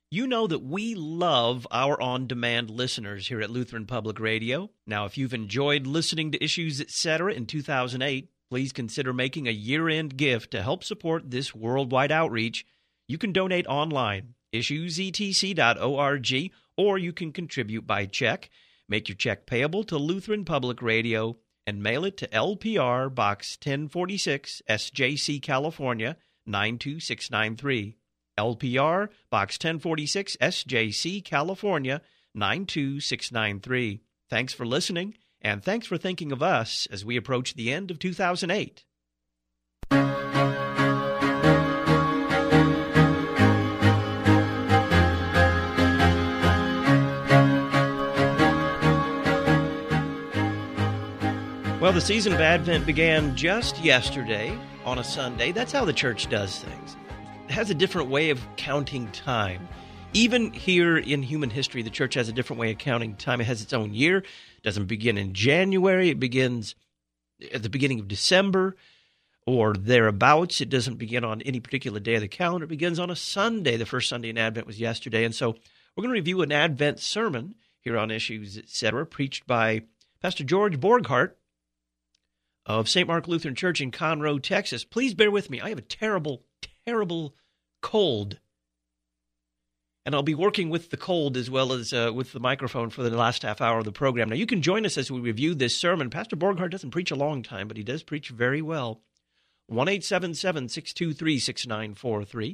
You know that we love our on-demand listeners here at Lutheran Public Radio. Now, if you've enjoyed listening to Issues Etc. in 2008, please consider making a year-end gift to help support this worldwide outreach. You can donate online, issuesetc.org, or you can contribute by check. Make your check payable to Lutheran Public Radio and mail it to LPR Box 1046, SJC, California, 92693. LPR, Box 1046, SJC, California, 92693. Thanks for listening, and thanks for thinking of us as we approach the end of 2008. Well, the season of Advent began just yesterday on a Sunday. That's how the church does things. It has a different way of counting time. Even here in human history, the church has a different way of counting time. It has its own year. It doesn't begin in January. It begins at the beginning of December or thereabouts. It doesn't begin on any particular day of the calendar. It begins on a Sunday. The first Sunday in Advent was yesterday. And so we're going to review an Advent sermon here on Issues Etc., preached by Pastor George Borghardt of St. Mark Lutheran Church in Conroe, Texas. Please bear with me. I have a terrible cold, and I'll be working with the cold as well as with the microphone for the last half hour of the program. Now, you can join us as we review this sermon. Pastor Borghardt doesn't preach a long time, but he does preach very well. 1-877-623-6943,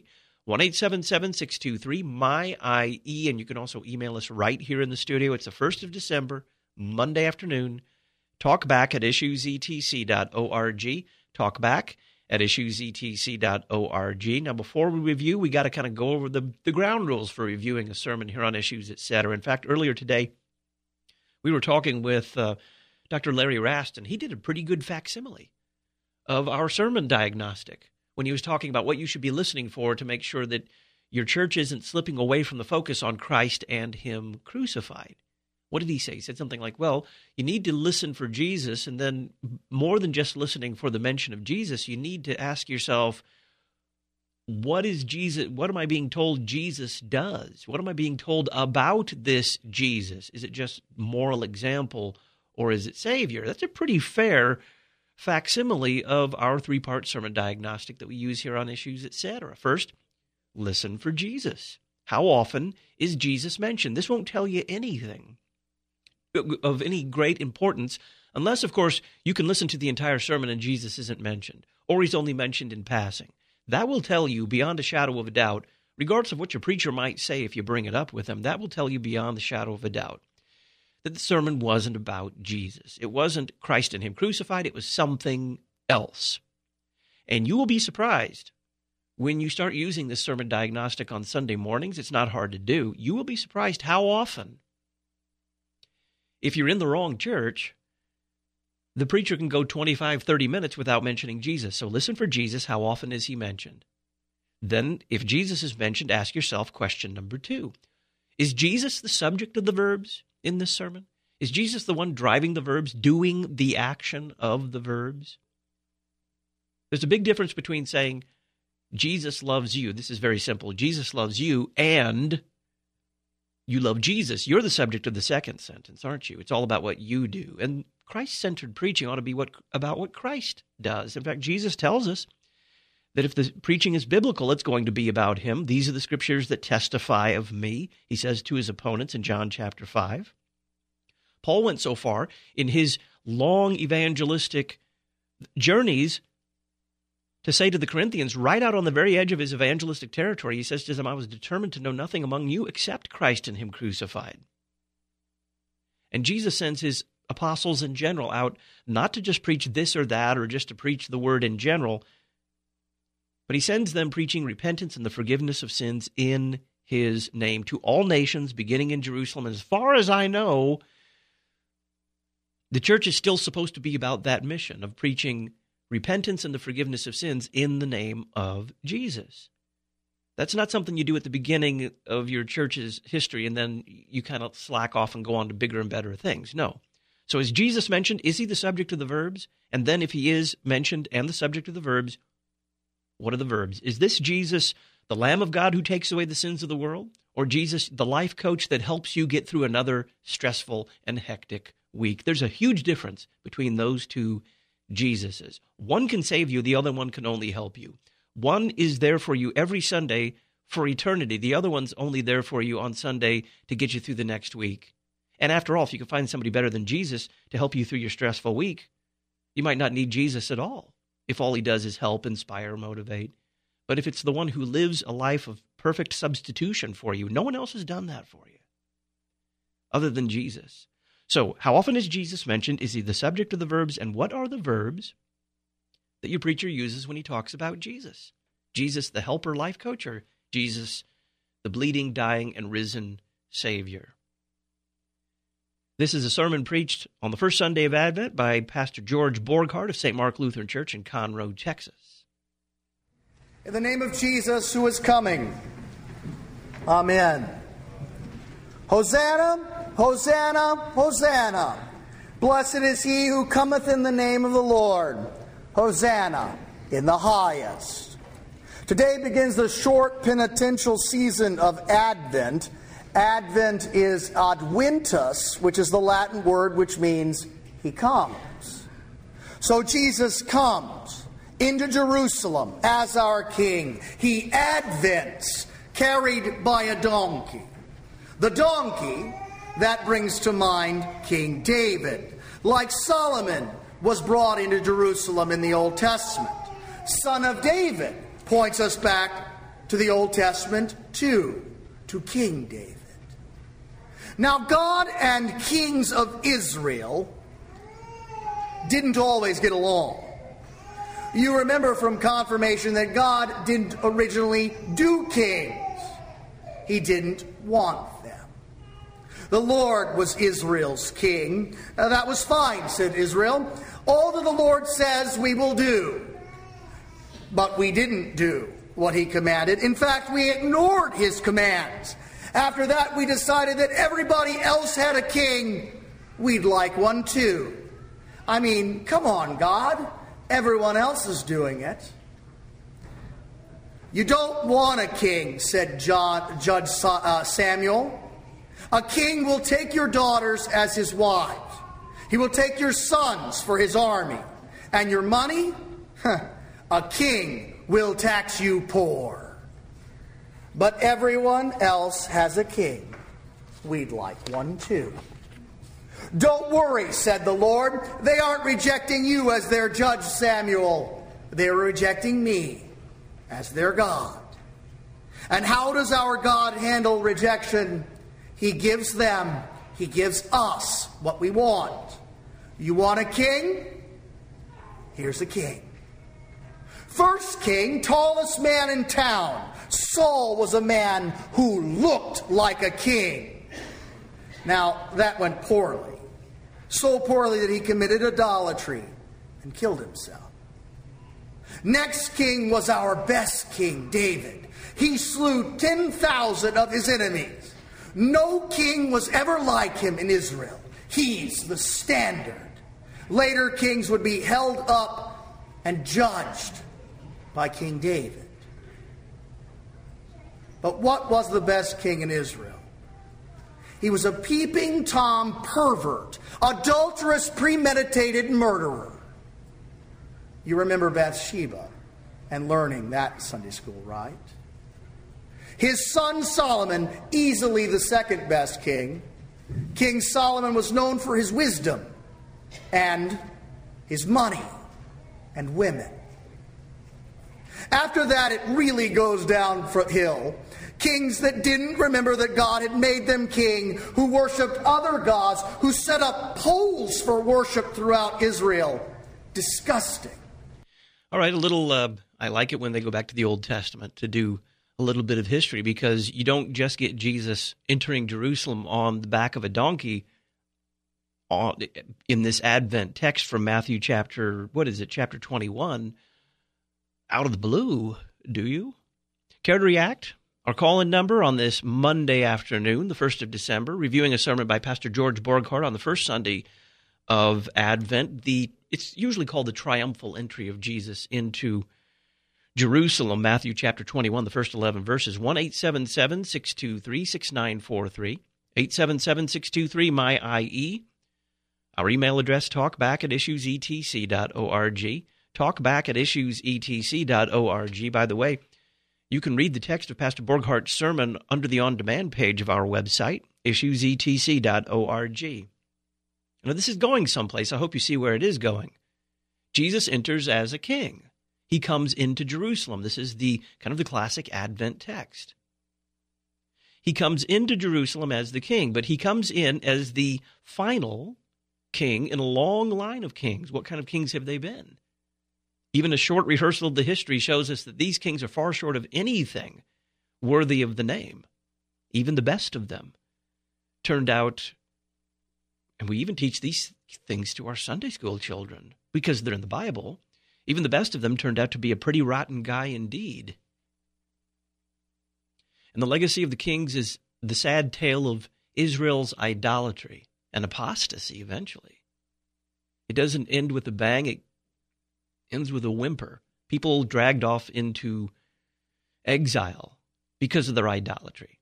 1-877-623-MY-IE, and you can also email us right here in the studio. It's the 1st of December, Monday afternoon. Talkback at issuesetc.org. Talkback at issuesetc.org. Now, before we review, we got to kind of go over the ground rules for reviewing a sermon here on Issues Etc. In fact, earlier today, we were talking with Dr. Larry Rast, and he did a pretty good facsimile of our sermon diagnostic when he was talking about what you should be listening for to make sure that your church isn't slipping away from the focus on Christ and Him crucified. What did he say? He said something like, well, you need to listen for Jesus, and then more than just listening for the mention of Jesus, you need to ask yourself, what is Jesus? What am I being told Jesus does? What am I being told about this Jesus? Is it just moral example, or is it Savior? That's a pretty fair facsimile of our three-part sermon diagnostic that we use here on Issues Etc. First, listen for Jesus. How often is Jesus mentioned? This won't tell you anything of any great importance, unless, of course, you can listen to the entire sermon and Jesus isn't mentioned, or he's only mentioned in passing. That will tell you beyond a shadow of a doubt, regardless of what your preacher might say if you bring it up with him, that will tell you beyond the shadow of a doubt that the sermon wasn't about Jesus. It wasn't Christ and Him crucified. It was something else. And you will be surprised when you start using this sermon diagnostic on Sunday mornings. It's not hard to do. You will be surprised how often, if you're in the wrong church, the preacher can go 25, 30 minutes without mentioning Jesus. So listen for Jesus. How often is He mentioned? Then, if Jesus is mentioned, ask yourself question number 2. Is Jesus the subject of the verbs in this sermon? Is Jesus the one driving the verbs, doing the action of the verbs? There's a big difference between saying, Jesus loves you. This is very simple. Jesus loves you, and you love Jesus. You're the subject of the second sentence, aren't you? It's all about what you do. And Christ-centered preaching ought to be about what Christ does. In fact, Jesus tells us that if the preaching is biblical, it's going to be about Him. These are the scriptures that testify of me, He says to His opponents in John chapter 5. Paul went so far in his long evangelistic journeys to say to the Corinthians, right out on the very edge of his evangelistic territory, he says to them, I was determined to know nothing among you except Christ and Him crucified. And Jesus sends His apostles in general out not to just preach this or that or just to preach the word in general, but He sends them preaching repentance and the forgiveness of sins in His name to all nations, beginning in Jerusalem. And as far as I know, the church is still supposed to be about that mission of preaching repentance and the forgiveness of sins in the name of Jesus. That's not something you do at the beginning of your church's history and then you kind of slack off and go on to bigger and better things. No. So is Jesus mentioned? Is He the subject of the verbs? And then if He is mentioned and the subject of the verbs, what are the verbs? Is this Jesus the Lamb of God who takes away the sins of the world? or Jesus, the life coach that helps you get through another stressful and hectic week. There's a huge difference between those two Jesuses. One can save you, the other one can only help you. One is there for you every Sunday for eternity. The other one's only there for you on Sunday to get you through the next week. And after all, if you can find somebody better than Jesus to help you through your stressful week, you might not need Jesus at all, if all he does is help, inspire, motivate. But if it's the one who lives a life of perfect substitution for you, no one else has done that for you other than Jesus. So how often is Jesus mentioned? Is he the subject of the verbs? And what are the verbs that your preacher uses when he talks about Jesus? Jesus, the helper life coach, or Jesus, the bleeding, dying, and risen Savior? This is a sermon preached on the first Sunday of Advent by Pastor George Borghardt of St. Mark Lutheran Church in Conroe, Texas. In the name of Jesus, who is coming. Amen. Hosanna, Hosanna, Hosanna. Blessed is he who cometh in the name of the Lord. Hosanna in the highest. Today begins the short penitential season of Advent. Advent is adventus, which is the Latin word which means he comes. So Jesus comes into Jerusalem as our King. He advents, carried by a donkey. The donkey, that brings to mind King David. Like Solomon was brought into Jerusalem in the Old Testament. Son of David points us back to the Old Testament too, to King David. Now, God and kings of Israel didn't always get along. You remember from confirmation that God didn't originally do kings. He didn't want them. The Lord was Israel's king. That was fine, said Israel. All that the Lord says we will do. But we didn't do what he commanded. In fact, we ignored his commands. After that, we decided that everybody else had a king. We'd like one too. I mean, come on, God. Everyone else is doing it. You don't want a king, said Judge Samuel. A king will take your daughters as his wives. He will take your sons for his army. And your money? A king will tax you poor. But everyone else has a king. We'd like one too. Don't worry, said the Lord. They aren't rejecting you as their judge, Samuel. They're rejecting me as their God. And how does our God handle rejection? He gives us what we want. You want a king? Here's a king. First king, tallest man in town. Saul was a man who looked like a king. Now, that went poorly. So poorly that he committed idolatry and killed himself. Next king was our best king, David. He slew 10,000 of his enemies. No king was ever like him in Israel. He's the standard. Later kings would be held up and judged by King David. But what was the best king in Israel? He was a peeping Tom pervert, adulterous, premeditated murderer. You remember Bathsheba and learning that Sunday school, right? His son Solomon, easily the second best king. King Solomon was known for his wisdom and his money and women. After that, it really goes downhill. Kings that didn't remember that God had made them king, who worshipped other gods, who set up poles for worship throughout Israel. Disgusting. All right, I like it when they go back to the Old Testament to do a little bit of history, because you don't just get Jesus entering Jerusalem on the back of a donkey in this Advent text from Matthew chapter 21, out of the blue, do you? Care to react? Our call-in number on this Monday afternoon, the 1st of December, reviewing a sermon by Pastor George Borghardt on the first Sunday of Advent. It's usually called the triumphal entry of Jesus into Jerusalem, Matthew chapter 21, the first 11 verses, 1-877-623-6943, 877-623-MY-IE. Our email address, talkback@issuesetc.org, talkback@issuesetc.org. By the way, you can read the text of Pastor Borghart's sermon under the on-demand page of our website, issuesetc.org. Now, this is going someplace. I hope you see where it is going. Jesus enters as a king. He comes into Jerusalem. This is the kind of the classic Advent text. He comes into Jerusalem as the king, but he comes in as the final king in a long line of kings. What kind of kings have they been? Even a short rehearsal of the history shows us that these kings are far short of anything worthy of the name. Even the best of them turned out, and we even teach these things to our Sunday school children because they're in the Bible, even the best of them turned out to be a pretty rotten guy indeed. And the legacy of the kings is the sad tale of Israel's idolatry and apostasy eventually. It doesn't end with a bang, it ends with a whimper. People dragged off into exile because of their idolatry.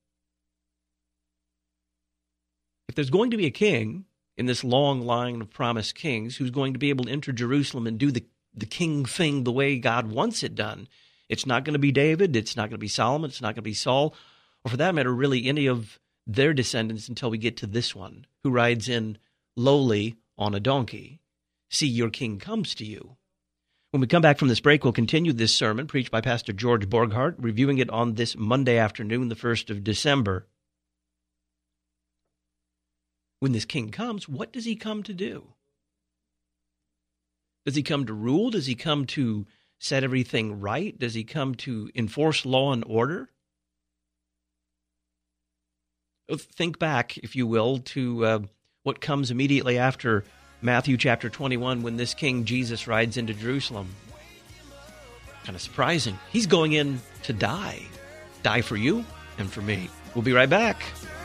If there's going to be a king in this long line of promised kings who's going to be able to enter Jerusalem and do the king thing the way God wants it done, it's not going to be David, it's not going to be Solomon, it's not going to be Saul, or for that matter, really any of their descendants until we get to this one, who rides in lowly on a donkey. See, your king comes to you. When we come back from this break, we'll continue this sermon preached by Pastor George Borghart, reviewing it on this Monday afternoon, the 1st of December. When this king comes, what does he come to do? Does he come to rule? Does he come to set everything right? Does he come to enforce law and order? Think back, if you will, to what comes immediately after Matthew chapter 21 when this King Jesus rides into Jerusalem. Kind of surprising. He's going in to die. Die for you and for me. We'll be right back.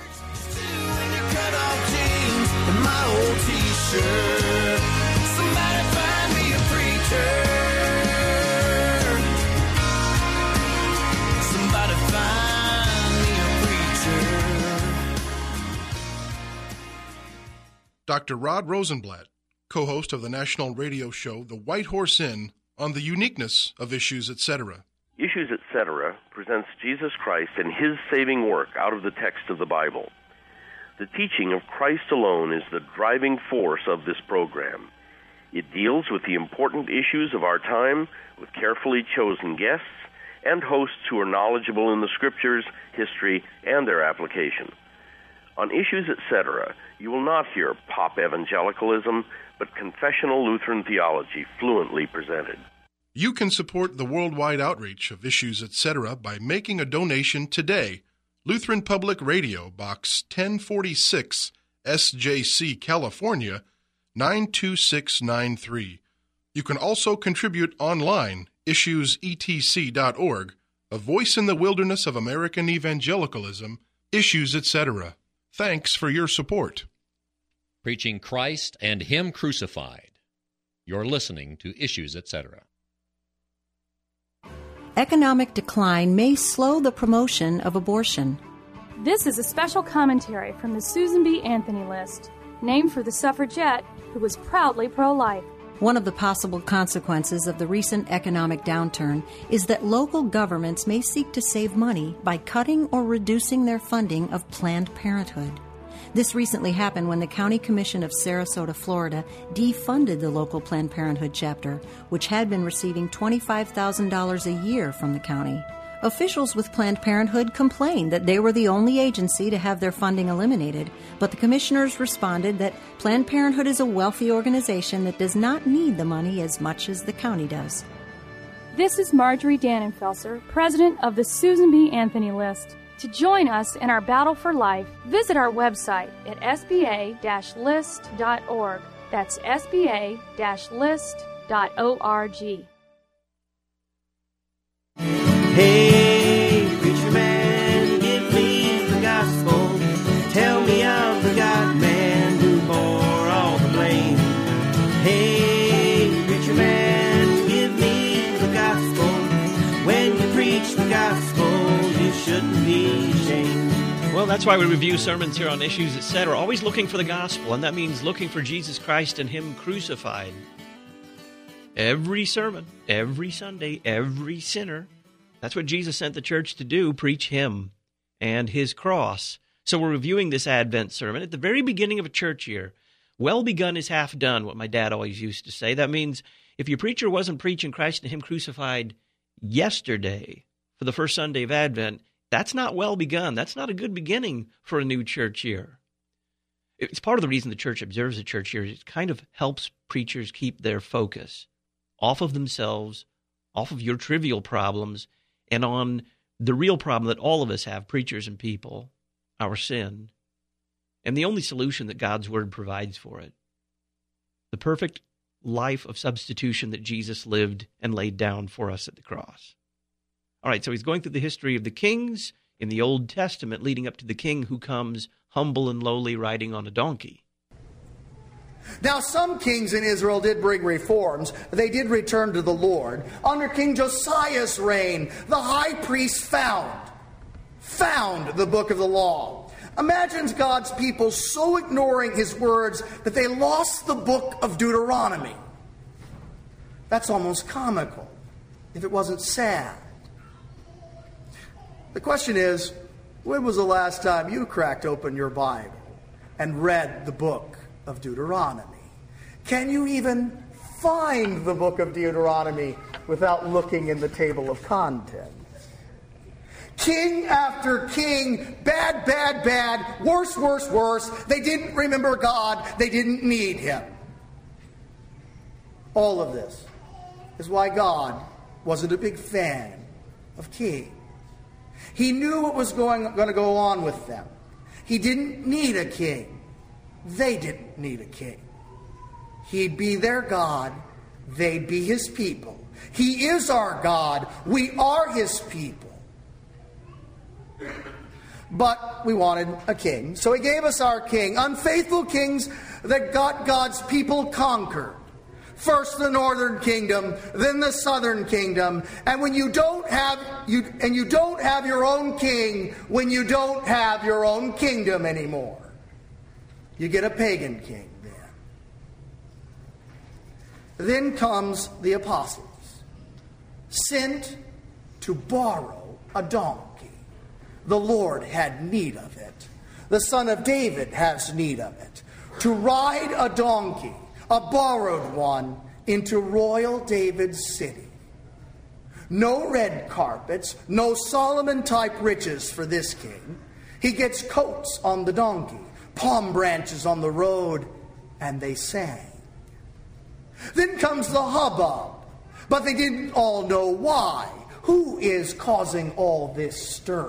Dr. Rod Rosenblatt, co-host of the national radio show The White Horse Inn, on the uniqueness of Issues, Etc. Issues, Etc. presents Jesus Christ and his saving work out of the text of the Bible. The teaching of Christ alone is the driving force of this program. It deals with the important issues of our time with carefully chosen guests and hosts who are knowledgeable in the Scriptures, history, and their application. On Issues, Etc., you will not hear pop evangelicalism, but confessional Lutheran theology fluently presented. You can support the worldwide outreach of Issues, Etc. by making a donation today. Lutheran Public Radio, Box 1046, SJC, California, 92693. You can also contribute online, issuesetc.org, a voice in the wilderness of American evangelicalism, Issues, Etc. Thanks for your support. Preaching Christ and Him crucified. You're listening to Issues, Etc. Economic decline may slow the promotion of abortion. This is a special commentary from the Susan B. Anthony List, named for the suffragette who was proudly pro-life. One of the possible consequences of the recent economic downturn is that local governments may seek to save money by cutting or reducing their funding of Planned Parenthood. This recently happened when the County Commission of Sarasota, Florida, defunded the local Planned Parenthood chapter, which had been receiving $25,000 a year from the county. Officials with Planned Parenthood complained that they were the only agency to have their funding eliminated, but the commissioners responded that Planned Parenthood is a wealthy organization that does not need the money as much as the county does. This is Marjorie Dannenfelser, president of the Susan B. Anthony List. To join us in our battle for life, visit our website at sba-list.org. That's sba-list.org. Hey, preacher man, give me the gospel. Tell me I'm the God man who bore all the blame. Hey, preacher man, give me the gospel. That's why we review sermons here on Issues, etc. Always looking for the gospel, and that means looking for Jesus Christ and Him crucified. Every sermon, every Sunday, every sinner. That's what Jesus sent the church to do, preach Him and His cross. So we're reviewing this Advent sermon at the very beginning of a church year. Well begun is half done, what my dad always used to say. That means if your preacher wasn't preaching Christ and Him crucified yesterday for the first Sunday of Advent, that's not well begun. That's not a good beginning for a new church year. It's part of the reason the church observes a church year. It kind of helps preachers keep their focus off of themselves, off of your trivial problems, and on the real problem that all of us have, preachers and people, our sin, and the only solution that God's Word provides for it. The perfect life of substitution that Jesus lived and laid down for us at the cross. All right, so he's going through the history of the kings in the Old Testament, leading up to the king who comes humble and lowly riding on a donkey. Now, some kings in Israel did bring reforms. They did return to the Lord. Under King Josiah's reign, the high priest found the book of the law. Imagine God's people so ignoring His words that they lost the book of Deuteronomy. That's almost comical, if it wasn't sad. The question is, when was the last time you cracked open your Bible and read the book of Deuteronomy? Can you even find the book of Deuteronomy without looking in the table of contents? King after king, bad, bad, bad, worse, worse, worse. They didn't remember God. They didn't need Him. All of this is why God wasn't a big fan of kings. He knew what was going to go on with them. He didn't need a king. They didn't need a king. He'd be their God. They'd be His people. He is our God. We are His people. But we wanted a king. So He gave us our king. Unfaithful kings that got God's people conquered. First the northern kingdom, then the southern kingdom. And when you don't have your own king, when you don't have your own kingdom anymore, you get a pagan king then. Then comes the apostles, sent to borrow a donkey. The Lord had need of it. The Son of David has need of it. To ride a donkey, a borrowed one, into royal David's city. No red carpets, no Solomon-type riches for this king. He gets coats on the donkey, palm branches on the road, and they sang. Then comes the hubbub, but they didn't all know why. Who is causing all this stir?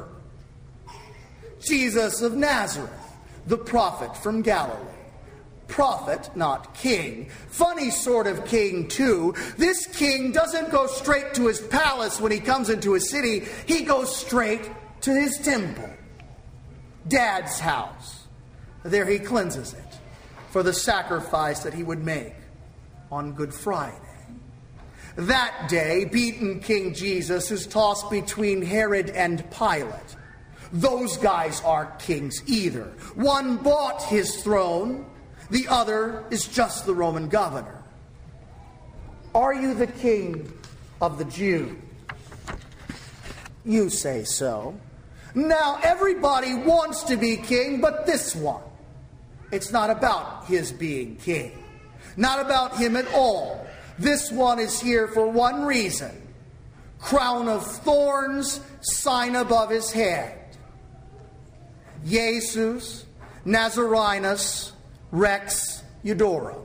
Jesus of Nazareth, the prophet from Galilee. Prophet, not king. Funny sort of king, too. This king doesn't go straight to his palace when he comes into a city. He goes straight to his temple, Dad's house. There he cleanses it for the sacrifice that he would make on Good Friday. That day, beaten King Jesus is tossed between Herod and Pilate. Those guys aren't kings either. One bought his throne. The other is just the Roman governor. Are you the king of the Jews? You say so. Now everybody wants to be king, but this one. It's not about his being king. Not about him at all. This one is here for one reason. Crown of thorns, sign above his head. Jesus Nazarenus Rex Eudorum,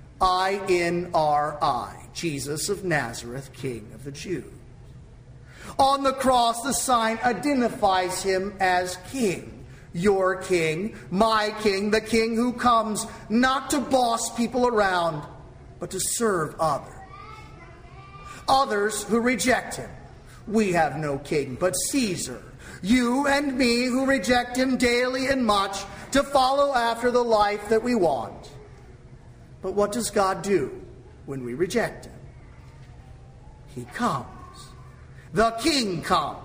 I-N-R-I, Jesus of Nazareth, King of the Jews. On the cross, the sign identifies him as king. Your king, my king, the king who comes not to boss people around, but to serve others. Others who reject him. We have no king but Caesar. You and me who reject him daily and much to follow after the life that we want. But what does God do when we reject him? He comes. The king comes.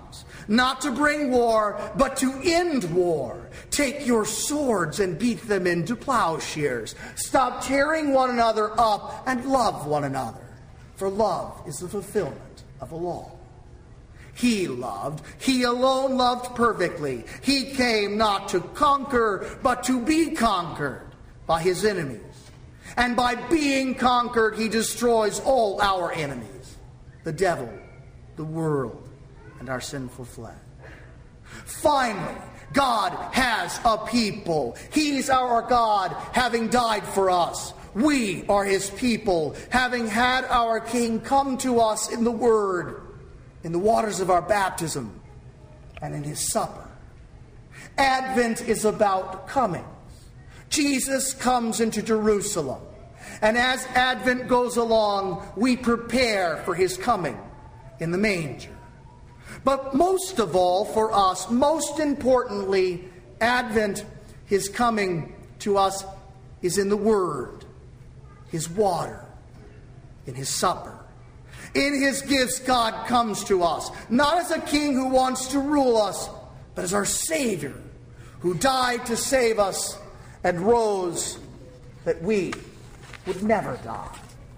not to bring war, but to end war. Take your swords and beat them into plowshares. Stop tearing one another up and love one another, for love is the fulfillment of the law. He loved, he alone loved perfectly. He came not to conquer, but to be conquered by his enemies. And by being conquered, he destroys all our enemies, the devil, the world, and our sinful flesh. Finally, God has a people. He's our God, having died for us. We are his people, having had our King come to us in the Word, in the waters of our baptism, and in his supper. Advent is about comings. Jesus comes into Jerusalem. And as Advent goes along, we prepare for his coming in the manger. But most of all for us, most importantly, Advent, his coming to us, is in the Word, his water, in his supper. In his gifts, God comes to us, not as a king who wants to rule us, but as our Savior, who died to save us and rose that we would never die.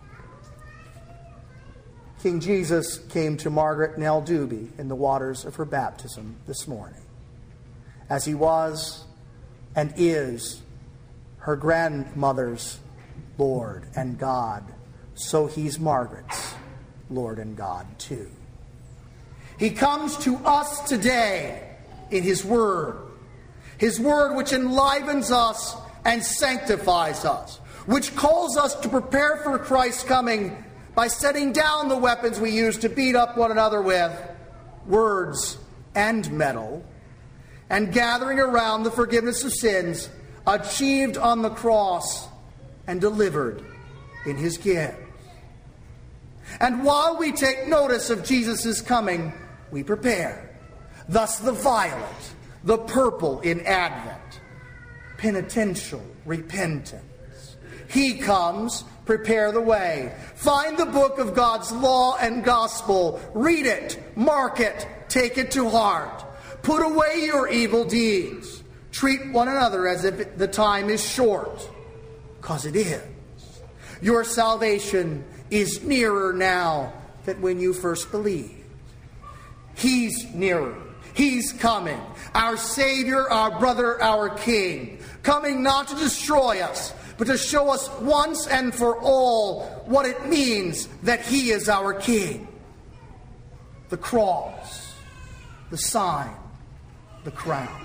King Jesus came to Margaret Nell Doobie in the waters of her baptism this morning, as he was and is her grandmother's Lord and God, so he's Margaret's Lord and God too. He comes to us today in his Word which enlivens us and sanctifies us, which calls us to prepare for Christ's coming by setting down the weapons we use to beat up one another with, words and metal, and gathering around the forgiveness of sins achieved on the cross and delivered in his gift. And while we take notice of Jesus' coming, we prepare. Thus the violet, the purple in Advent, penitential repentance. He comes, prepare the way. Find the book of God's law and gospel. Read it, mark it, take it to heart. Put away your evil deeds. Treat one another as if the time is short, because it is. Your salvation is nearer now than when you first believed. He's nearer. He's coming. Our Savior, our brother, our King. Coming not to destroy us, but to show us once and for all what it means that he is our King. The cross, the sign, the crown.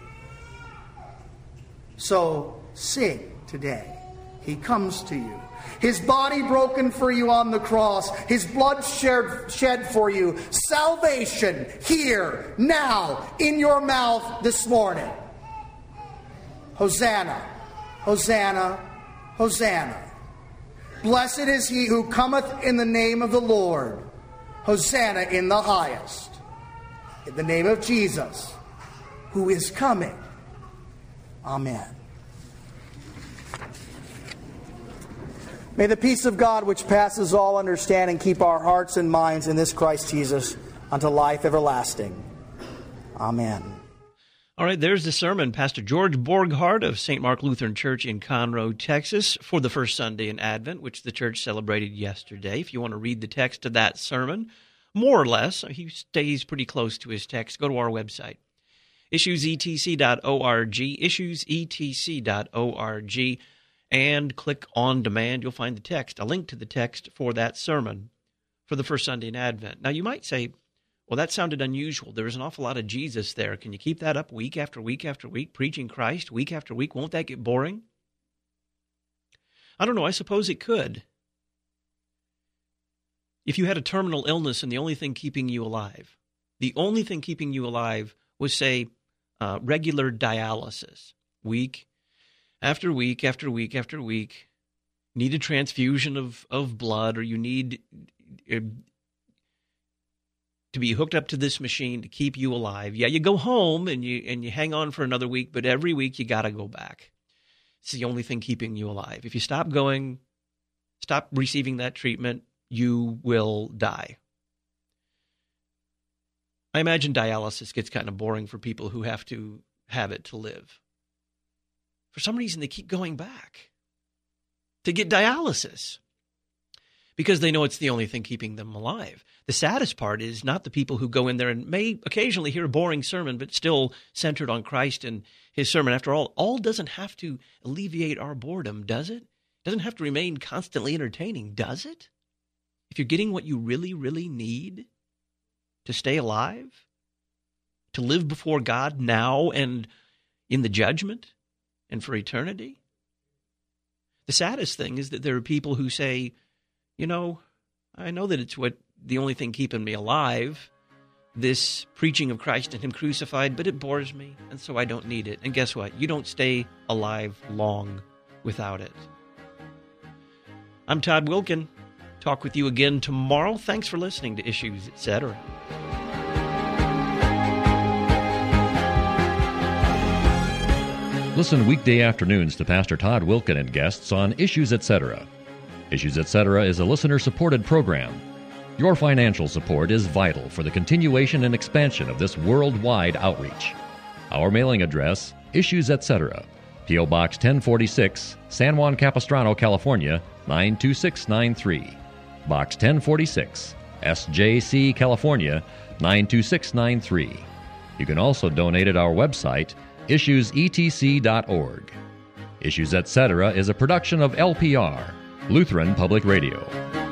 So sing today. He comes to you. His body broken for you on the cross. His blood shed for you. Salvation here, now, in your mouth this morning. Hosanna, Hosanna, Hosanna. Blessed is he who cometh in the name of the Lord. Hosanna in the highest. In the name of Jesus, who is coming. Amen. May the peace of God, which passes all understanding, keep our hearts and minds in this Christ Jesus unto life everlasting. Amen. All right, there's the sermon. Pastor George Borghardt of St. Mark Lutheran Church in Conroe, Texas, for the first Sunday in Advent, which the church celebrated yesterday. If you want to read the text of that sermon, more or less, he stays pretty close to his text, go to our website, issuesetc.org, issuesetc.org, and click on demand. You'll find the text, a link to the text for that sermon for the first Sunday in Advent. Now, you might say, well, that sounded unusual. There was an awful lot of Jesus there. Can you keep that up week after week after week, preaching Christ week after week? Won't that get boring? I don't know. I suppose it could. If you had a terminal illness and the only thing keeping you alive was, say, regular dialysis, week after week after week after week, need a transfusion of blood, or you need to be hooked up to this machine to keep you alive. Yeah, you go home and you hang on for another week, but every week you got to go back. It's the only thing keeping you alive. If you stop receiving that treatment, you will die. I imagine dialysis gets kind of boring for people who have to have it to live. For some reason, they keep going back to get dialysis because they know it's the only thing keeping them alive. The saddest part is not the people who go in there and may occasionally hear a boring sermon, but still centered on Christ and his sermon. After all doesn't have to alleviate our boredom, does it? Doesn't have to remain constantly entertaining, does it? If you're getting what you really, really need to stay alive, to live before God now and in the judgment and for eternity. The saddest thing is that there are people who say, you know, I know that it's the only thing keeping me alive, this preaching of Christ and him crucified, but it bores me, and so I don't need it. And guess what? You don't stay alive long without it. I'm Todd Wilkin. Talk with you again tomorrow. Thanks for listening to Issues, Etc. Listen weekday afternoons to Pastor Todd Wilkin and guests on Issues, Etc. Issues, Etc. is a listener-supported program. Your financial support is vital for the continuation and expansion of this worldwide outreach. Our mailing address, Issues, Etc., P.O. Box 1046, San Juan Capistrano, California, 92693. Box 1046, SJC, California, 92693. You can also donate at our website, issuesetc.org. Issues, Etc. is a production of LPR, Lutheran Public Radio.